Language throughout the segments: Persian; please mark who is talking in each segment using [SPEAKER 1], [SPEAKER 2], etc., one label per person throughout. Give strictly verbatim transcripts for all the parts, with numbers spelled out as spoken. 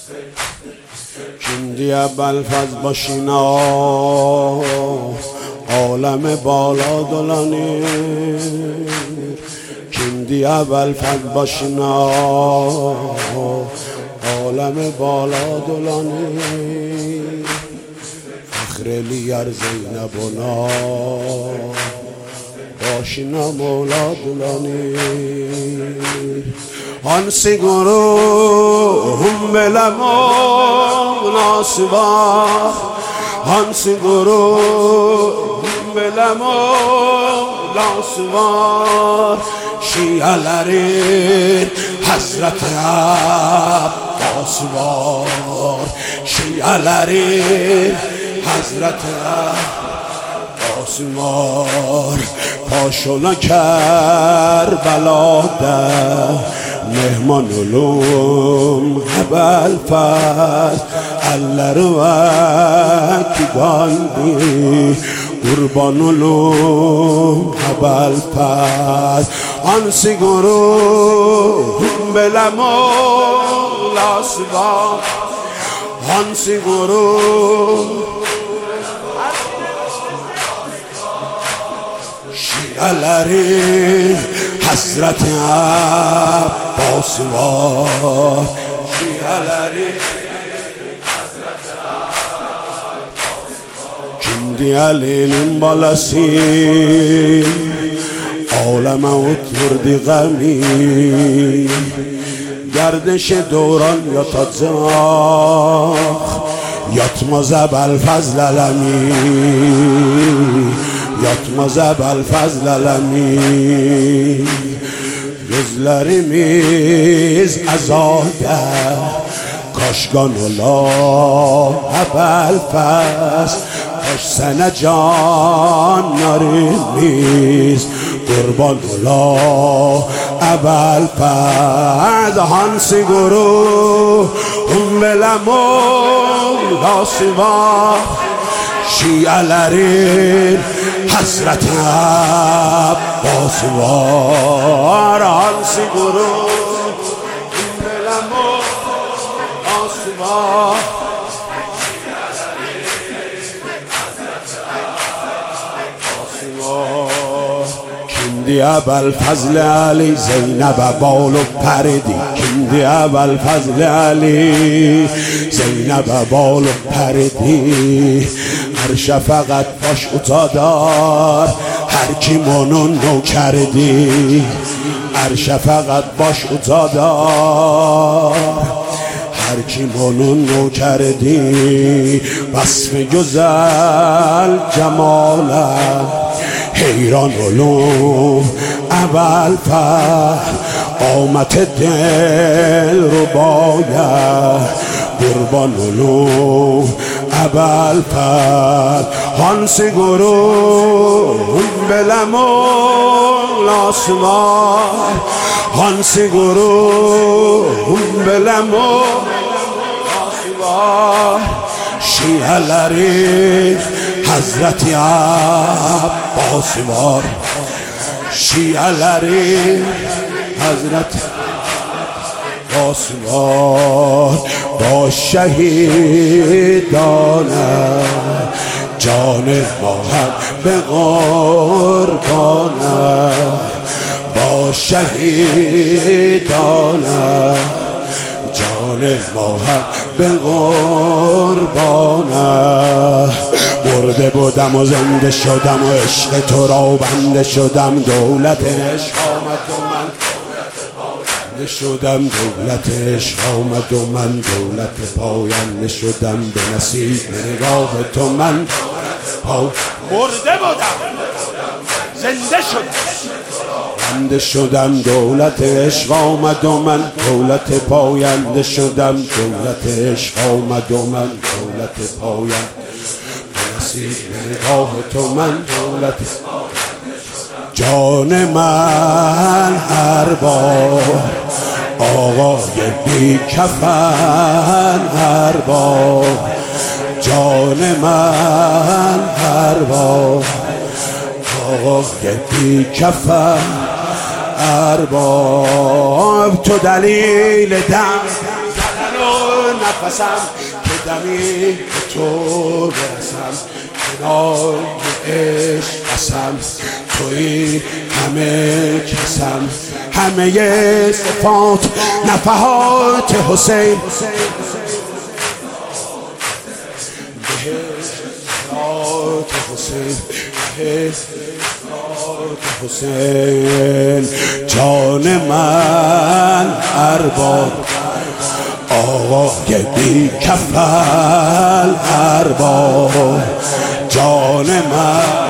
[SPEAKER 1] کندی ابوالفضل باشینا عالم بالا دلانی کندی ابوالفضل باشینا عالم بالا دلانی فخر لیر زینبونا باشینا مولا دلانی آن سیگرو هم بلمو ناسبا آن سیگرو هم بلمو ناسبا شیعلری حضرت عباس وار شیعلری حضرت عباس وار پاشونا کربلا ده مهمان علوم ابوالفضل الله رو اکیداندی قربان علوم ابوالفضل آن سیگرو بلمو لاسبا آن سیگرو شیعلری حضرت عباس وار شیعلری حضرت عباس کندی علینین بالسی عالم اتوردی غمی گردش دوران یا تازاخ یاتماز ابوالفضل علمی یاتماز ابوالفضل علمی gözlerimiz azade kaşgan ola ابوالفضل kaş sene canlarimiz kurban ola ابوالفضل hansi guru umbelemo lasiva şialerin حضرت عباس وار hansi guru umbelemo lasiva کندی ابوالفضل علی زینب بالو پردی کندی ابوالفضل علی زینب بالو پردی هر شفقت باش اتادار هر کی منو نو کردی هر شفقت باش اتادار هر کی منو نو کردی وصف گزل جمالت حیران علوم ابوالفضل قامت دل رو باید قربان علوم ابوالفضل hansi guru belemo lasmar hansi guru belemo lasmar şialeri Hazreti Abbas var şialeri Hazreti Abbas var با شهیدانه جان ما هم به قربانه با شهیدانه جان ما هم به قربانه مرده بودم و زنده شدم و عشق تو را بنده شدم دولت عشق آمد و من شدم دولت عشق آمد و من دولت پاینده شدم به نصیب نگاه تو من پا مرده بودم زنده شدم بنده شدم دولت عشق آمد و من دولت پاینده شدم دولت عشق آمد و من دولت پاینده به نصیب نگاه تو من دولت جان من هر بار آقای بی کفن هر بار جان من هر بار آقای بی کفن هر بار تو دلیل دم زدن و نفسم که دمی به تو برسم، کنار عشق قسم توی همه کسم، همه صفات نفحات حسین بهت حسین بهت حسین جان من ارباب آقای بی کفل ارباب جان من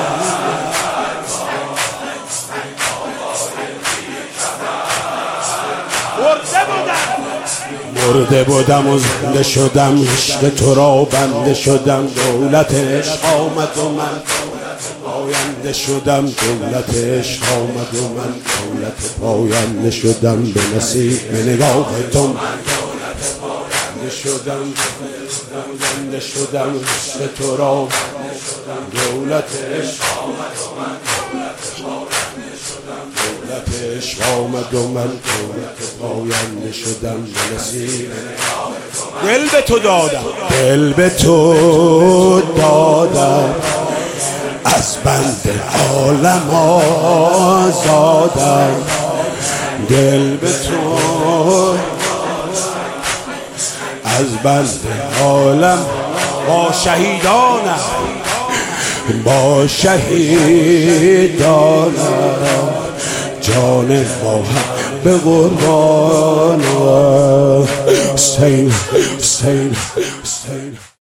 [SPEAKER 1] مرده بودم و زنده شدم، عشق تو را بنده شدم، دولت عشق آمد و من پاینده شدم، دولت عشق آمد و من دولت پاینده شدم، به نصیب نگاه تو من پاینده شدم، زنده شدم، عشق تو را دولت عشق آمد و من دولت عشق آمد و من دولت پاینده شدم، به نصیب دل به تو دادم، دل به تو دادم، از بند عالم آزادم، دل به تو از بند عالم با شهیدانم، با شهیدانم جان ما به قربان حسین حسین حسین